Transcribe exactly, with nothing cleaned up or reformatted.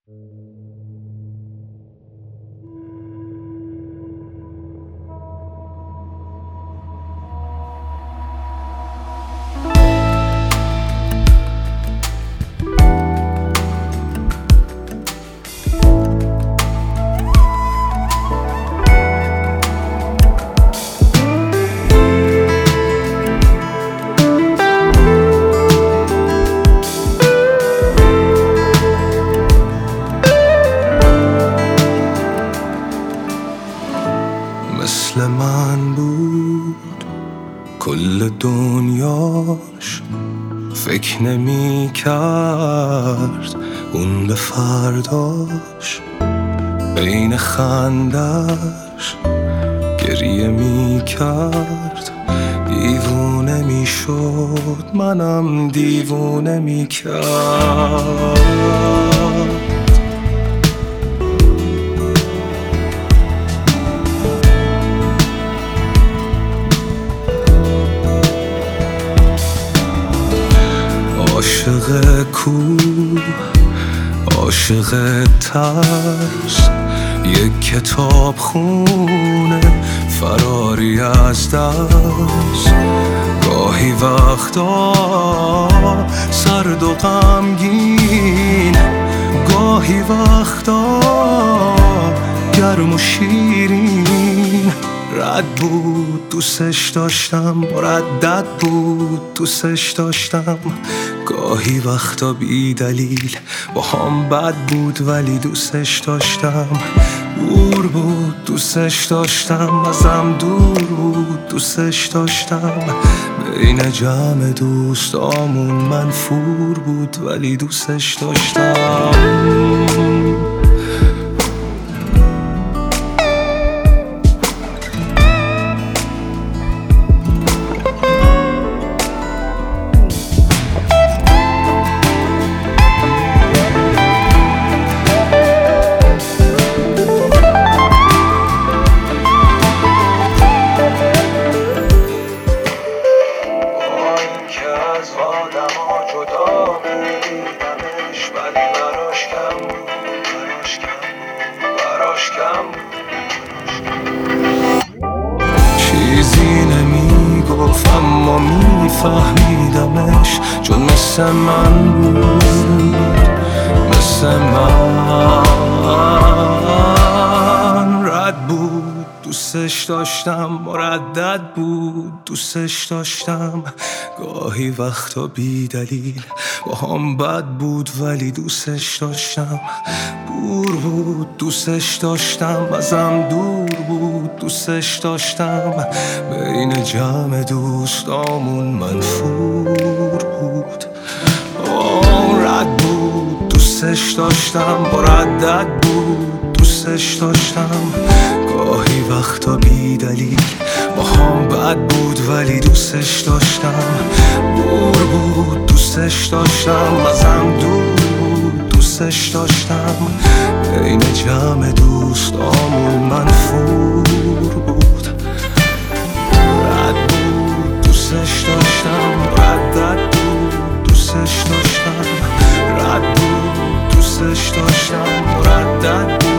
مثل من بود کل دنیاش، فکر نمی کرد اون به فرداش. بین خندش گریه می کرد، دیوونه می شد منم دیوونه می کرد. عاشق کوه، عاشق ترس، یک کتاب خونه فراری از درس. گاهی وقتا سرد و غمگین، گاهی وقتا گرم و شیرین. رد بود دوستش داشتم، مردد بود دوستش داشتم. گاهی وقتا بی دلیل با هم بد بود ولی دوستش داشتم. دور بود دوستش داشتم، ازم دور بود دوستش داشتم. بین جمع دوستامون منفور بود ولی دوستش داشتم. چیزی نمی گفت اما می فهمیدمش، چون مثل من بود، مثل من. رد بود دوستش داشتم، مردد بود دوستش داشتم. گاهی وقتا بی دلیل با هم بد بود ولی دوستش داشتم. دور بود دوستش داشتم، ازم دور بود دوستش داشتم. بین جمع دوستامون منفور بود. آه رد بود دوستش داشتم، مردد بود دوستش داشتم. گاهی وقتا بی دلیل با هم بد بود ولی دوستش داشتم. دور بود دوستش داشتم، ازم دور بود دوستش داشتم. بین جمع دوستامون منفور بود. رد بود دوستش داشتم، مردد بود دوستش داشتم. رد بود دوستش داشتم، مردد بود